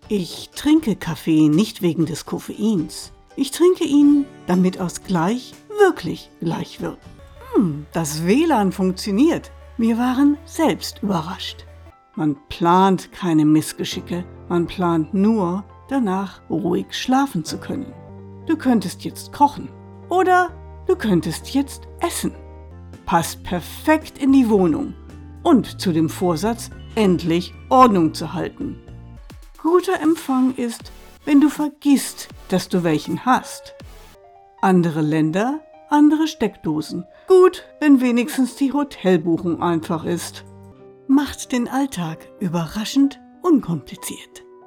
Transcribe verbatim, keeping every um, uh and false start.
Ich trinke Kaffee nicht wegen des Koffeins. Ich trinke ihn, damit aus gleich wirklich gleich wird. Hm, das W L A N funktioniert. Wir waren selbst überrascht. Man plant keine Missgeschicke, man plant nur, danach ruhig schlafen zu können. Du könntest jetzt kochen oder du könntest jetzt essen. Passt perfekt in die Wohnung und zu dem Vorsatz, endlich Ordnung zu halten. Guter Empfang ist, wenn du vergisst, dass du welchen hast. Andere Länder, andere Steckdosen. Gut, wenn wenigstens die Hotelbuchung einfach ist. Macht den Alltag überraschend unkompliziert.